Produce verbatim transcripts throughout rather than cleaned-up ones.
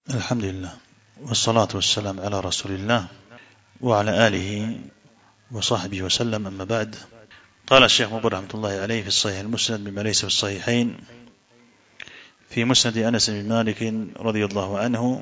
الحمد لله والصلاة والسلام على رسول الله وعلى آله وصحبه وسلم، أما بعد. قال الشيخ مقبل رحمة الله عليه في الصحيح المسند بما ليس في الصحيحين في مسند أنس بن مالك رضي الله عنه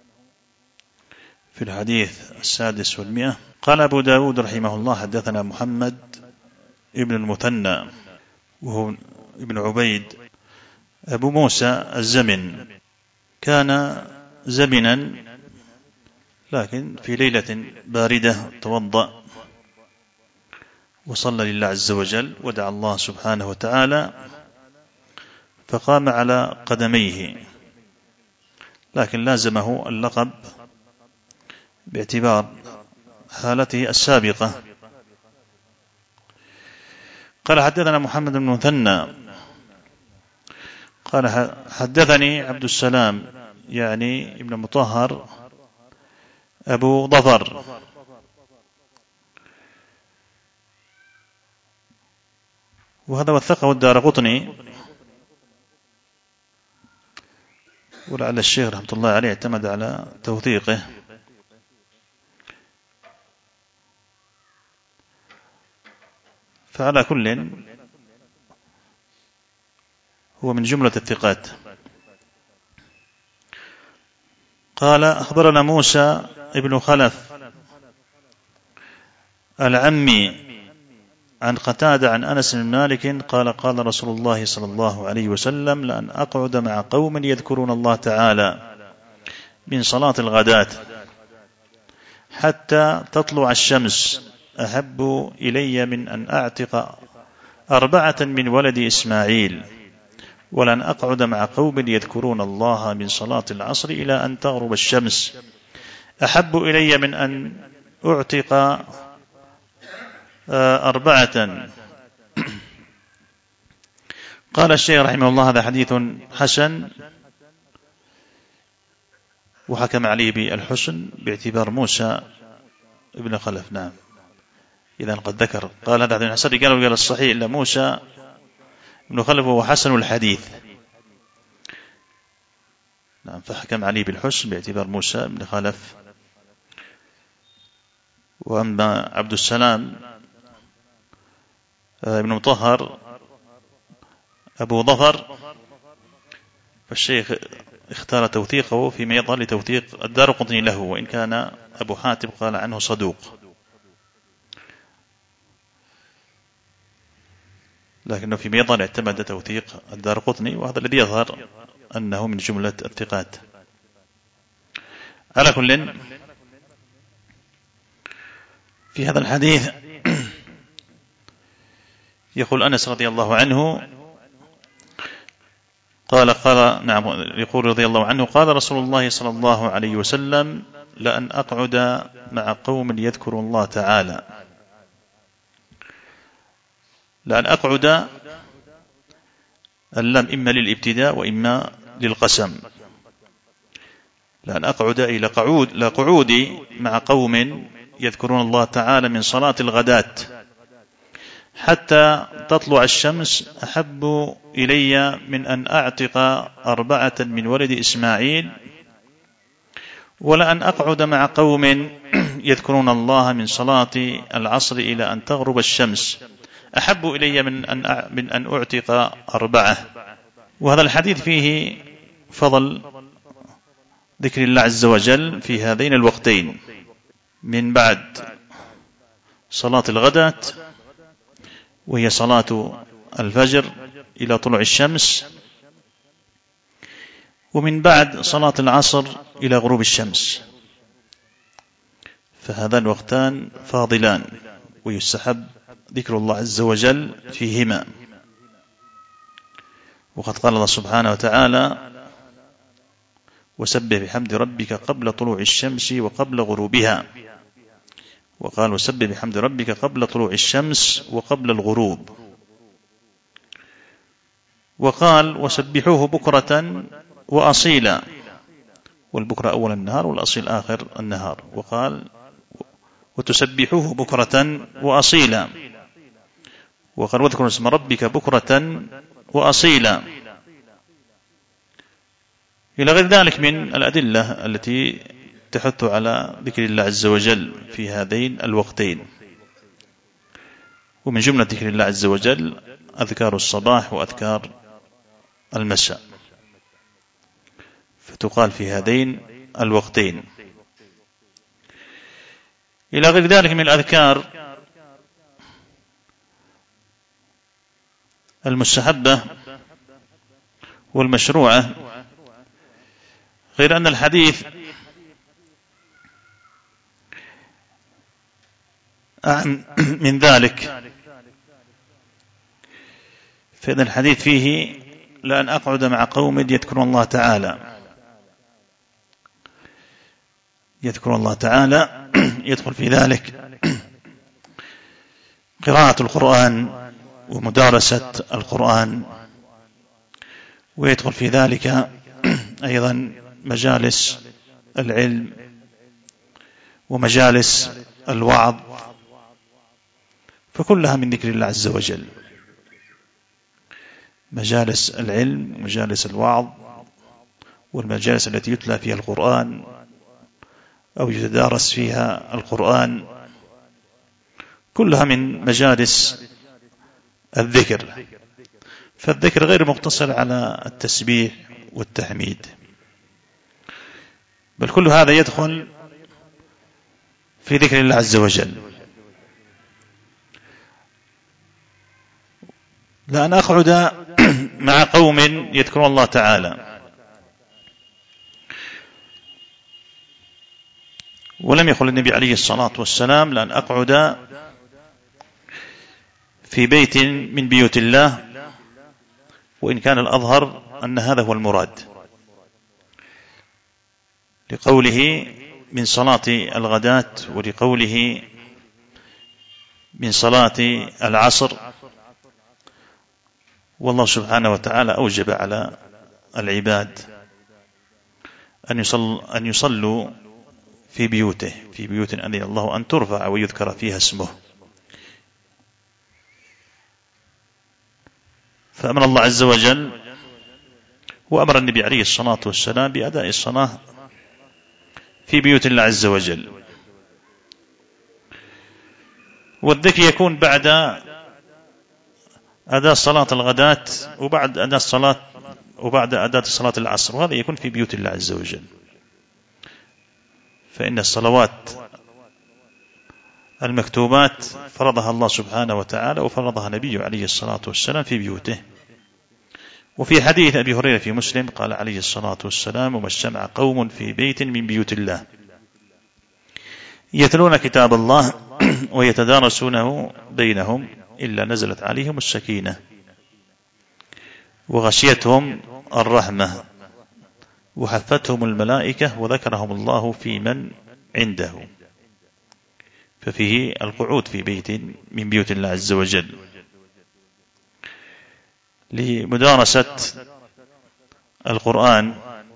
في الحديث السادس والمئة: قال أبو داود رحمه الله: حدثنا محمد ابن المثنى وهو ابن عبيد أبو موسى الزمن، كان زمنا لكن في ليلة باردة توضأ وصلى لله عز وجل ودعا الله سبحانه وتعالى، فقام على قدميه، لكن لازمه اللقب باعتبار حالته السابقة. قال: حدثنا محمد بن مثنى قال: حدثني عبد السلام يعني ابن مطهر أبو ظفر، وهذا وثقه الدارقطني، ولعل الشيخ رحمة الله عليه اعتمد على توثيقه. فعلى كل هو من جملة الثقات. قال: أخبرنا موسى ابن خلف العمي عن قتادة عن أنس بن مالك قال: قال رسول الله صلى الله عليه وسلم: لأن أقعد مع قوم يذكرون الله تعالى من صلاة الغداة حتى تطلع الشمس أحب إلي من أن أعتق أربعة من ولد إسماعيل، ولن أقعد مع قوم يذكرون الله من صلاة العصر إلى أن تغرب الشمس أحب إلي من أن أعتق أربعة. قال الشيخ رحمه الله: هذا حديث حسن، وحكم عليه بالحسن باعتبار موسى ابن خلف. نعم، إذا قد ذكر قال هذا حديث حسن، قالوا قال الصحيح إلا موسى ابن خلف وهو حسن الحديث. نعم، فحكم عليه بالحسن باعتبار موسى ابن خلف. وأما عبد السلام ابن مطهر أبو ظفر فالشيخ اختار توثيقه فيما يظهر لتوثيق الدارقطني له، وإن كان أبو حاتم قال عنه صدوق، لكنه فيما يظهر اعتمد توثيق الدارقطني، وهذا الذي يظهر أنه من جملة الثقات. على كل، في هذا الحديث يقول أنس رضي الله عنه قال قال نعم يقول رضي الله عنه: قال رسول الله صلى الله عليه وسلم: لأن أقعد مع قوم يذكرون الله تعالى. لأن أقعد اللام إما للابتداء وإما للقسم. لأن أقعد إلى قعود لقعودي مع قوم يذكرون الله تعالى من صلاة الغداة حتى تطلع الشمس أحب إلي من أن أعتق أربعة من ولد إسماعيل، ولأن أقعد مع قوم يذكرون الله من صلاة العصر إلى أن تغرب الشمس أحب إلي من أن من أن أعتق أربعة. وهذا الحديث فيه فضل ذكر الله عز وجل في هذين الوقتين من بعد صلاة الغداة، وهي صلاة الفجر إلى طلوع الشمس، ومن بعد صلاة العصر إلى غروب الشمس، فهذان وقتان فاضلان ويستحب ذكر الله عز وجل فيهما. وقد قال الله سبحانه وتعالى: وسبح بحمد ربك قبل طلوع الشمس وقبل غروبها. وقال: وسبح بحمد ربك قبل طلوع الشمس وقبل الغروب. وقال: وسبحوه بكرة وأصيلا، والبكرة أول النهار والأصيل آخر النهار. وقال: وتسبحوه بكرة وأصيلا. وقال: واذكر اسم ربك بكرة وأصيلا. إلى غير ذلك من الأدلة التي تحث على ذكر الله عز وجل في هذين الوقتين. ومن جملة ذكر الله عز وجل أذكار الصباح وأذكار المساء، فتقال في هذين الوقتين. إلى غير ذلك من الأذكار المستحبة والمشروعة، غير أن الحديث أعم من ذلك، فإن الحديث فيه لأن أقعد مع قوم يذكرون الله تعالى يذكر الله تعالى يدخل في ذلك قراءة القرآن ومدارسة القرآن، ويدخل في ذلك أيضا مجالس العلم ومجالس الوعظ، فكلها من ذكر الله عز وجل. مجالس العلم ومجالس الوعظ والمجالس التي يتلى فيها القرآن أو يتدارس فيها القرآن كلها من مجالس الذكر، فالذكر غير مقتصر على التسبيح والتحميد، بل كل هذا يدخل في ذكر الله عز وجل. لأن أقعد مع قوم يذكرون الله تعالى، ولم يقل النبي عليه الصلاة والسلام لأن أقعد في بيت من بيوت الله، وإن كان الأظهر أن هذا هو المراد، لقوله من صلاة الغداة ولقوله من صلاة العصر. والله سبحانه وتعالى أوجب على العباد أن يصل أن يصلوا في بيوته في بيوت أذن الله أن ترفع ويذكر فيها اسمه. فأمر الله عز وجل وأمر النبي عليه الصلاة والسلام بأداء الصلاة في بيوت الله عز وجل. والذكر يكون بعد أداء صلاة الغداة وبعد أداء الصلاة وبعد أداء صلاة العصر، وهذا يكون في بيوت الله عز وجل. فإن الصلوات المكتوبات فرضها الله سبحانه وتعالى وفرضها نبيه عليه الصلاة والسلام في بيوته. وفي حديث أبي هريرة في مسلم قال عليه الصلاة والسلام: وما اجتمع قوم في بيت من بيوت الله يتلون كتاب الله ويتدارسونه بينهم إلا نزلت عليهم السكينة وغشيتهم الرحمة وحفتهم الملائكة وذكرهم الله في من عنده. ففيه القعود في بيت من بيوت الله عز وجل لمدارسة القرآن،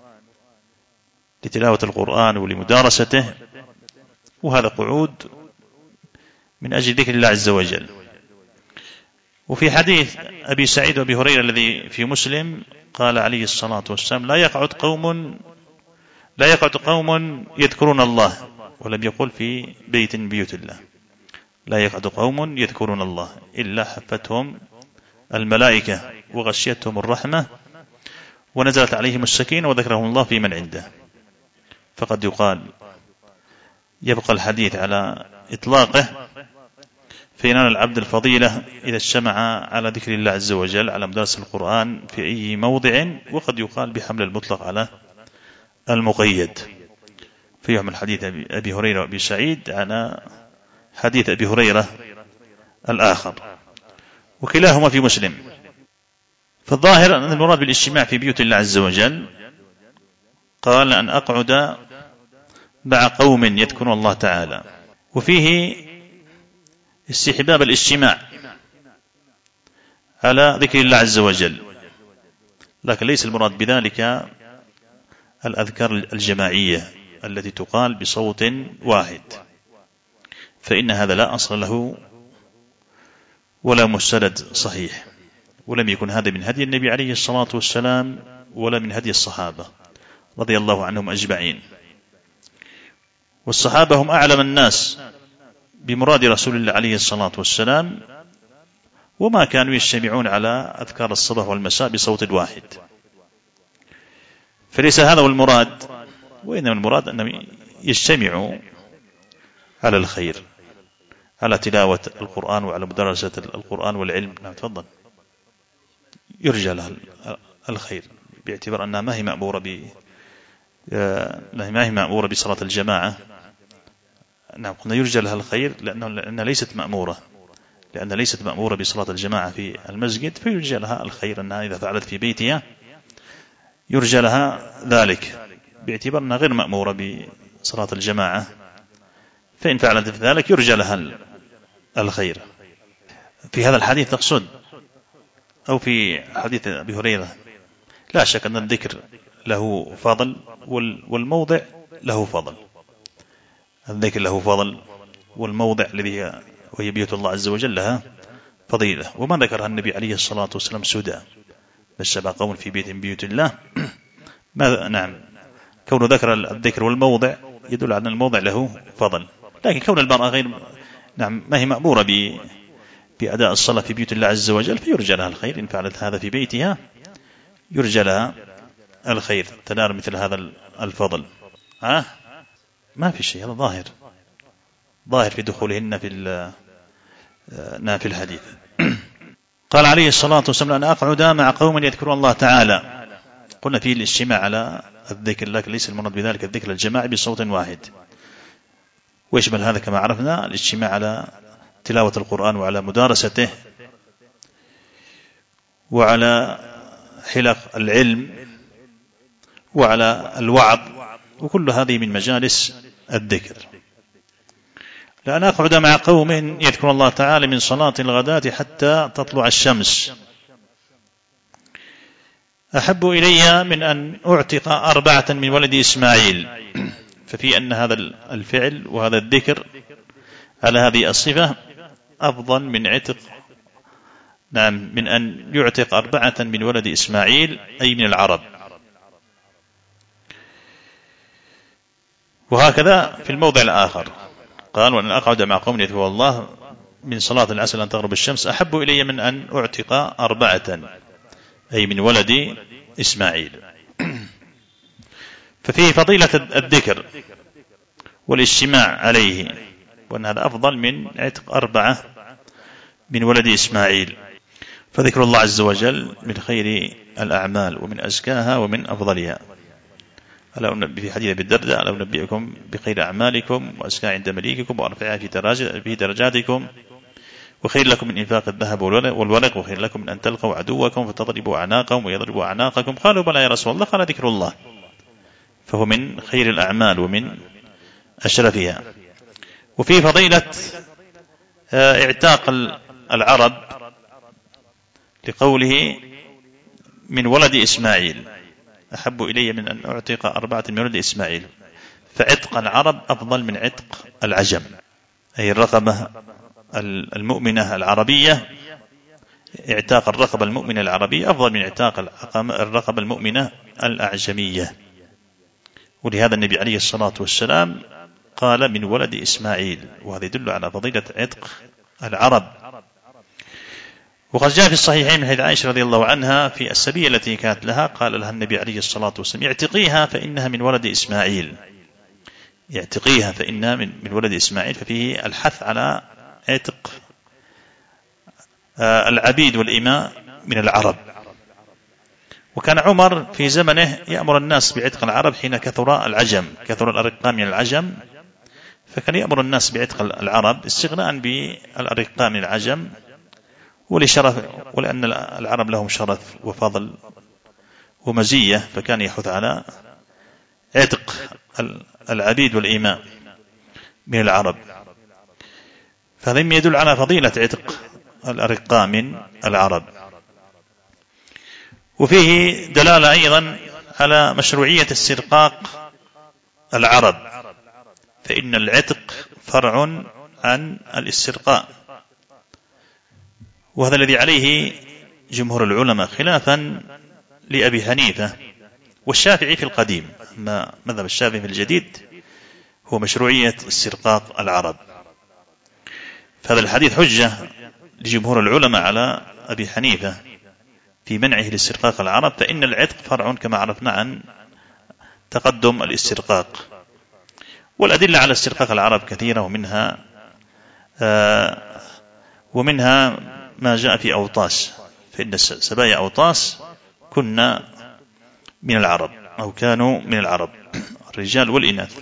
لتلاوة القرآن ولمدارسته، وهذا قعود من أجل ذكر الله عز وجل. وفي حديث أبي سعيد وأبي هريرة الذي في مسلم قال عليه الصلاة والسلام: لا يقعد قوم لا يقعد قوم يذكرون الله، ولم يقل في بيت من بيوت الله، لا يقعد قوم يذكرون الله إلا حفتهم الملائكة وغشيتهم الرحمة ونزلت عليهم السكينة وذكرهم الله في من عنده. فقد يقال يبقى الحديث على إطلاقه فينال العبد الفضيلة إذا اجتمع على ذكر الله عز وجل على مدارس القرآن في أي موضع، وقد يقال بحمل المطلق على المقيد، فيحمل حديث أبي هريرة وأبي سعيد على حديث أبي هريرة الآخر، وكلاهما في مسلم. فالظاهر أن المراد بالاجتماع في بيوت الله عز وجل قال أن أقعد مع قوم يذكرون الله تعالى، وفيه استحباب الاجتماع على ذكر الله عز وجل، لكن ليس المراد بذلك الأذكار الجماعية التي تقال بصوت واحد، فإن هذا لا أصل له ولا مستند صحيح، ولم يكن هذا من هدي النبي عليه الصلاة والسلام ولا من هدي الصحابة، رضي الله عنهم أجمعين. والصحابة هم أعلم الناس بمراد رسول الله عليه الصلاة والسلام، وما كانوا يجتمعون على أذكار الصباح والمساء بصوت واحد، فليس هذا هو المراد، وإنما المراد أنهم يجتمعوا على الخير، على تلاوة القرآن وعلى مدرسة القرآن والعلم. نعم تفضل. يرجى لها الخير باعتبار أنها ما هي مأمورة ب ما هي مأمورة بصلاة الجماعة. نعم قلنا يرجى لها الخير لأنه لأنها ليست مأمورة لأنها ليست مأمورة بصلاة الجماعة في المسجد، فيرجى لها الخير أنها إذا فعلت في بيتها يرجى لها ذلك باعتبار أنها غير مأمورة بصلاة الجماعة، فإن فعلت في ذلك يرجى لها الخير. في هذا الحديث تقصد أو في حديث أبي هريرة؟ لا شك أن الذكر له فضل والموضع له فضل. الذكر له فضل والموضع الذي وهي بيوت الله عز وجل لها فضيلة. وما ذكرها النبي عليه الصلاة والسلام سدى بس قوم في بيت من بيوت الله. ماذا؟ نعم، كون ذكر الذكر والموضع يدل على أن الموضع له فضل، لكن كون المرأة غير نعم ما هي مأمورة بأداء الصلاة في بيوت الله عز وجل فيرجى لها الخير. إن فعلت هذا في بيتها يرجى لها الخير، تنال مثل هذا الفضل. ها؟ ما في شيء، هذا ظاهر ظاهر في دخولهن في في الحديث. قال عليه الصلاة والسلام: أنا أقعد مع قوم يذكرون الله تعالى. قلنا فيه الاجتماع على الذكر، لكن ليس المراد بذلك الذكر الجماعي بصوت واحد، ويشمل هذا كما عرفنا الاجتماع على تلاوة القرآن وعلى مدارسته وعلى حلق العلم وعلى الوعظ، وكل هذه من مجالس الذكر. لأن أقعد مع قوم يذكر الله تعالى من صلاة الغداة حتى تطلع الشمس أحب إلي من أن أعتق أربعة من ولد إسماعيل. ففي أن هذا الفعل وهذا الذكر على هذه الصفة أفضل من عتق نعم من أن يعتق أربعة من ولد إسماعيل أي من العرب. وهكذا في الموضع الآخر قال: وأن أقعد مع قوم يذكرون الله من صلاة العصر أن تغرب الشمس أحب إلي من أن أعتق أربعة أي من ولد إسماعيل. ففيه فضيلة الذكر والاجتماع عليه، وأن هذا أفضل من عتق أربعة من ولد إسماعيل. فذكر الله عز وجل من خير الأعمال ومن أزكاها ومن أفضلها. ألا أنبئ في حديث بالدرداء: ألا أنبئكم بخير أعمالكم وأزكاها عند مليككم وأرفعها في درجاتكم وخير لكم من إنفاق الذهب والورق وخير لكم من أن تلقوا عدوكم فتضربوا أعناقهم ويضربوا أعناقكم. قالوا: بلى يا رسول الله. قال: ذكر الله، فهو من خير الأعمال ومن أشرفها. وفي فضيلة اعتاق العرب لقوله من ولد إسماعيل أحب إلي من أن أعتق أربعة من ولد إسماعيل. فعتق العرب أفضل من عتق العجم، أي الرقبة المؤمنة العربية. اعتاق الرقبة المؤمنة العربية أفضل من اعتاق الرقبة المؤمنة الأعجمية. ولهذا النبي عليه الصلاة والسلام قال: من ولد إسماعيل، وهذا يدل على فضيلة عتق العرب. وقد جاء في الصحيحين من حديث عائشة رضي الله عنها في السبية التي كانت لها قال لها النبي عليه الصلاة والسلام: اعتقيها فإنها من ولد إسماعيل، اعتقيها فإنها من ولد إسماعيل. ففيه الحث على عتق العبيد والإماء من العرب. وكان عمر في زمنه يأمر الناس بعتق العرب حين كثر العجم، كثر الأرقاء من العجم، فكان يأمر الناس بعتق العرب استغناء بالأرقاء من العجم، ولشرف ولأن العرب لهم شرف وفضل ومزية، فكان يحث على عتق العبيد والإماء من العرب. فهذا يدل على فضيلة عتق الأرقاء من العرب. وفيه دلالة أيضا على مشروعية استرقاق العرب، فإن العتق فرع عن الاسترقاء، وهذا الذي عليه جمهور العلماء خلافا لأبي حنيفة والشافعي في القديم، ما مذهب الشافعي في الجديد هو مشروعية استرقاق العرب. فهذا الحديث حجة لجمهور العلماء على أبي حنيفة في منعه لاسترقاق العرب، فإن العتق فرع كما عرفنا عن تقدم الاسترقاق. والأدلة على استرقاق العرب كثيرة، ومنها آه ومنها ما جاء في أوطاس، فإن سبايا أوطاس كنا من العرب أو كانوا من العرب، الرجال والإناث.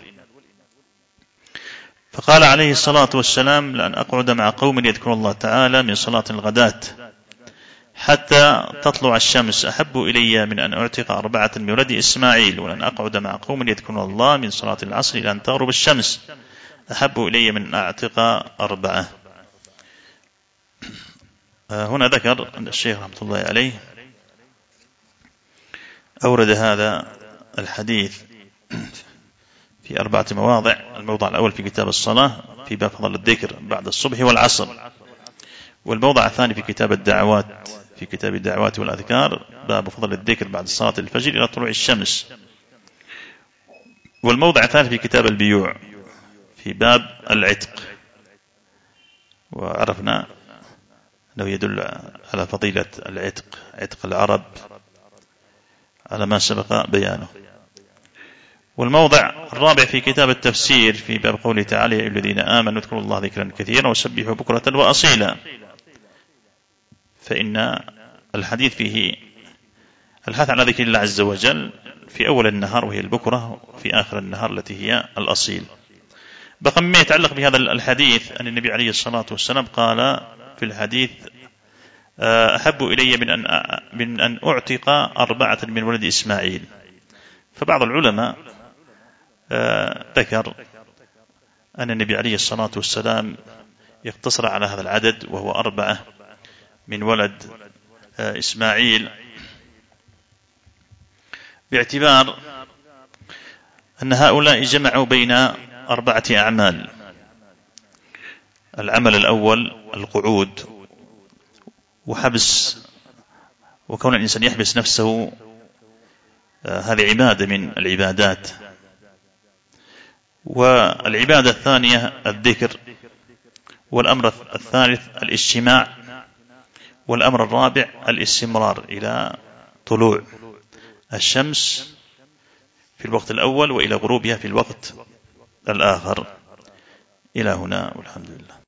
فقال عليه الصلاة والسلام: لأن أقعد مع قوم يذكر الله تعالى من صلاة الغداة حتى تطلع الشمس أحب إلي من أن أعتق أربعة من ولد إسماعيل، ولأن أقعد مع قوم يذكر الله من صلاة العصر إلى أن تغرب الشمس أحب إلي من أن أعتق أربعة. هنا ذكر أن الشيخ رحمة الله عليه أورد هذا الحديث في أربعة مواضع. الموضع الأول في كتاب الصلاة في باب فضل الذكر بعد الصبح والعصر، والموضع الثاني في كتاب الدعوات في كتاب الدعوات والأذكار باب فضل الذكر بعد صلاة الفجر إلى طلوع الشمس، والموضع الثالث في كتاب البيوع في باب العتق. وعرفنا أنه يدل على فضيلة العتق، عتق العرب، على ما سبق بيانه. والموضع الرابع في كتاب التفسير في باب قوله تعالى: يا الذين آمنوا اذكروا الله ذكرا كثيرا وسبحوا بكرة وأصيلا. فإن الحديث فيه الحث على ذكر الله عز وجل في أول النهار وهي البكرة، وفي آخر النهار التي هي الأصيل. بقى مما يتعلق بهذا الحديث أن النبي عليه الصلاة والسلام قال في الحديث: أحب إلي من أن من أن أعتق أربعة من ولد إسماعيل. فبعض العلماء ذكر أن النبي عليه الصلاة والسلام يقتصر على هذا العدد وهو أربعة من ولد إسماعيل، باعتبار أن هؤلاء جمعوا بين أربعة أعمال. العمل الأول القعود وحبس، وكون الإنسان يحبس نفسه هذه عبادة من العبادات. والعبادة الثانية الذكر، والأمر الثالث الاجتماع، والأمر الرابع الاستمرار إلى طلوع الشمس في الوقت الأول وإلى غروبها في الوقت الآخر. إلى هنا والحمد لله.